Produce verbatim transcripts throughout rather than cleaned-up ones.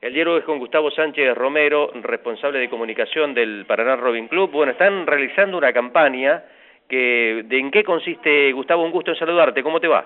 El diálogo es con Gustavo Sánchez Romero, responsable de comunicación del Paraná Rowing Club. Bueno, están realizando una campaña que, ¿de en qué consiste, Gustavo? Un gusto en saludarte, ¿cómo te va?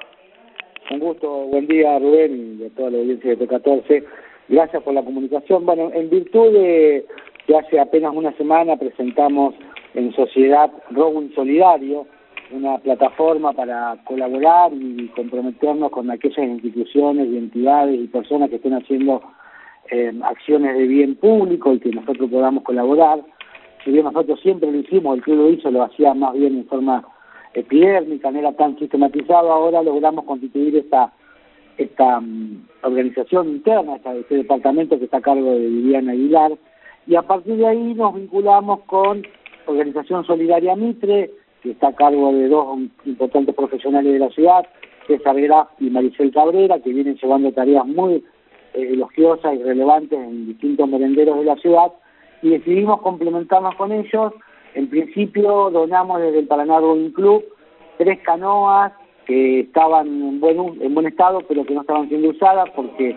Un gusto, buen día Rubén y a toda la audiencia de T catorce. Gracias por la comunicación. Bueno, en virtud de que hace apenas una semana presentamos en Sociedad Rowing Solidario, una plataforma para colaborar y comprometernos con aquellas instituciones y entidades y personas que estén haciendo eh, acciones de bien público y que nosotros podamos colaborar. Si bien nosotros siempre lo hicimos, el club lo hizo, lo hacía más bien en forma epidérmica, no era tan sistematizado, ahora logramos constituir esta esta um, organización interna, esta, este departamento que está a cargo de Viviana Aguilar, y a partir de ahí nos vinculamos con Organización Solidaria Mitre, que está a cargo de dos importantes profesionales de la ciudad, César Graf y Maricel Cabrera, que vienen llevando tareas muy eh, elogiosas y relevantes en distintos merenderos de la ciudad, y decidimos complementarnos con ellos. En principio donamos desde el Paraná Rowing Club tres canoas que estaban en buen, en buen estado, pero que no estaban siendo usadas porque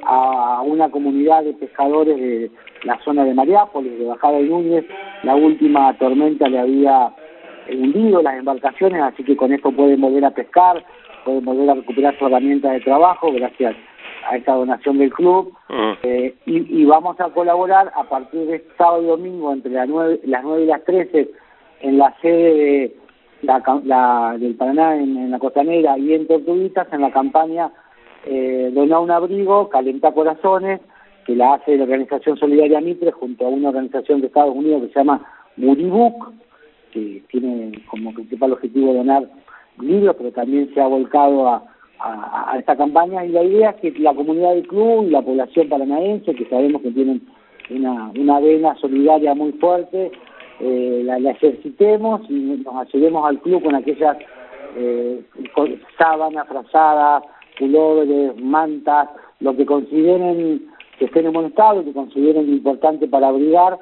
a una comunidad de pescadores de la zona de Mariápolis, de Bajada y Núñez, la última tormenta le había hundido las embarcaciones, así que con esto pueden volver a pescar, pueden volver a recuperar su herramienta de trabajo gracias a esta donación del club. Uh-huh. eh, y, y vamos a colaborar a partir de sábado y domingo entre las nueve, las nueve y las trece en la sede de la, la, del Paraná en, en la Costanera y en Tortuguitas en la campaña eh, Doná un abrigo, Calentá corazones, que la hace la Organización Solidaria Mitre junto a una organización de Estados Unidos que se llama Muribuc, que tiene como principal objetivo donar libros, pero también se ha volcado a, a, a esta campaña, y la idea es que la comunidad del club y la población paranaense, que sabemos que tienen una, una vena solidaria muy fuerte, eh, la, la ejercitemos y nos ayudemos al club con aquellas eh, con sábanas, frazadas, pulóveres, mantas, lo que consideren que estén en buen estado, que consideren importante para abrigar.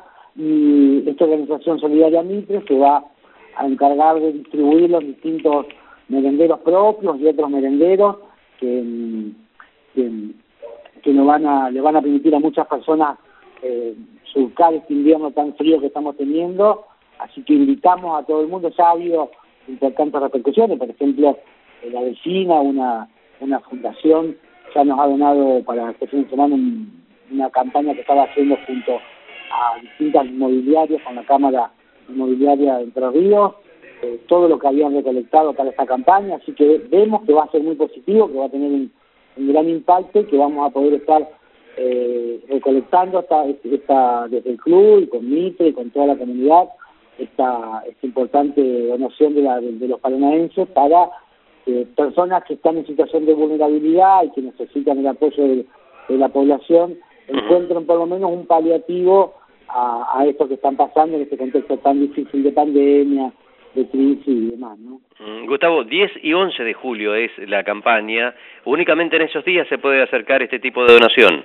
Y esta Organización Solidaria Mitre se va a encargar de distribuir los distintos merenderos propios y otros merenderos que, que, que nos van a, le van a permitir a muchas personas eh, surcar este invierno tan frío que estamos teniendo. Así que invitamos a todo el mundo. Ya ha habido importantes repercusiones, por ejemplo, eh, la vecina, una, una fundación, ya nos ha donado para este fin de semana un, una campaña que estaba haciendo junto a distintas inmobiliarias con la Cámara Inmobiliaria de Entre Ríos, eh, todo lo que habían recolectado para esta campaña, así que vemos que va a ser muy positivo, que va a tener un, un gran impacto y que vamos a poder estar eh, recolectando esta, esta, desde el club y con Mitre y con toda la comunidad esta, esta importante donación de, la, de, de los paranaenses para eh, personas que están en situación de vulnerabilidad y que necesitan el apoyo de, de la población, encuentren por lo menos un paliativo a, a esto que están pasando en este contexto tan difícil de pandemia, de crisis y demás, ¿no? Mm, Gustavo, diez y once de julio es la campaña. ¿Únicamente en esos días se puede acercar este tipo de donación?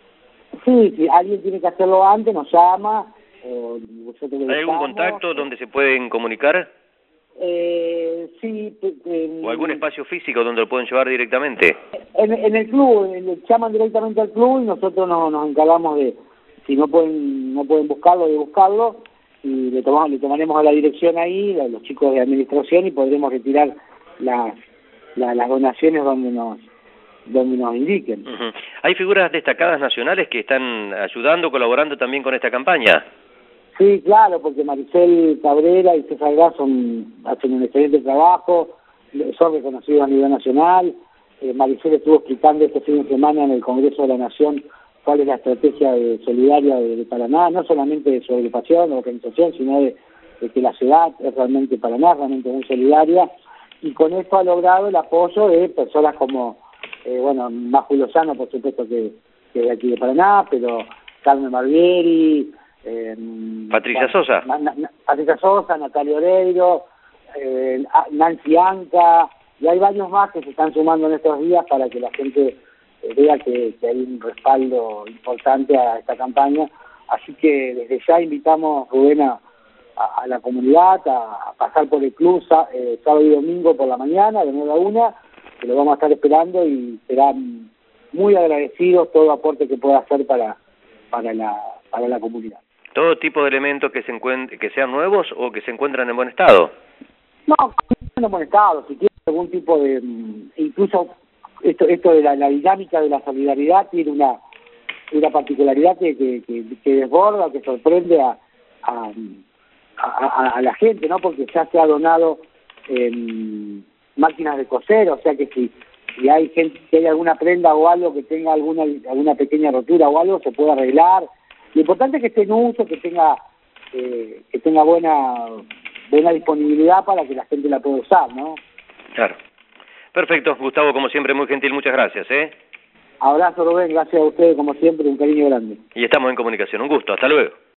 Sí, si alguien tiene que hacerlo antes, nos llama. O nosotros ¿Hay algún contacto donde se pueden comunicar? Eh, sí. Eh, ¿O algún espacio físico donde lo pueden llevar directamente? En, en el club, le llaman directamente al club y nosotros no, nos encargamos de, si no pueden no pueden buscarlo, de buscarlo, y le tomamos le tomaremos a la dirección ahí, a los chicos de administración, y podremos retirar las la, las donaciones donde nos donde nos indiquen. Uh-huh. ¿Hay figuras destacadas nacionales que están ayudando, colaborando también con esta campaña? Sí, claro, porque Maricel Cabrera y César Graf son, hacen un excelente trabajo, son reconocidos a nivel nacional. Eh, Maricel estuvo explicando este fin de semana en el Congreso de la Nación cuál es la estrategia de, solidaria de, de Paraná, no solamente de su agrupación o organización, sino de, de que la ciudad es realmente Paraná, realmente muy solidaria, y con esto ha logrado el apoyo de personas como, eh, bueno, Maju Lozano, por supuesto, que, que es de aquí de Paraná, pero Carmen Barbieri, eh, Patricia Sosa, Na, Na, Patricia Sosa, Natalia Oreiro, eh, Nancy Anca, y hay varios más que se están sumando en estos días para que la gente eh, vea que, que hay un respaldo importante a esta campaña. Así que desde ya invitamos, Rubén, a, a, a la comunidad a, a pasar por el club eh, sábado y domingo por la mañana, de nueve a una, que lo vamos a estar esperando y serán muy agradecidos todo aporte que pueda hacer para, para la para la comunidad. ¿Todo tipo de elementos que se encuent que sean nuevos o que se encuentran en buen estado? No, en buen estado, si tiene algún tipo de, incluso esto esto de la, la dinámica de la solidaridad tiene una una particularidad que, que, que, que desborda, que sorprende a, a, a, a la gente, ¿no? Porque ya se ha donado eh, máquinas de coser, o sea que si, si hay gente, si hay alguna prenda o algo que tenga alguna alguna pequeña rotura o algo, se puede arreglar. Lo importante es que esté en uso, que tenga eh, que tenga buena buena disponibilidad para que la gente la pueda usar, ¿no? Claro. Perfecto, Gustavo, como siempre, muy gentil, muchas gracias, ¿eh? Abrazo, Rubén, gracias a ustedes, como siempre, un cariño grande. Y estamos en comunicación, un gusto, hasta luego.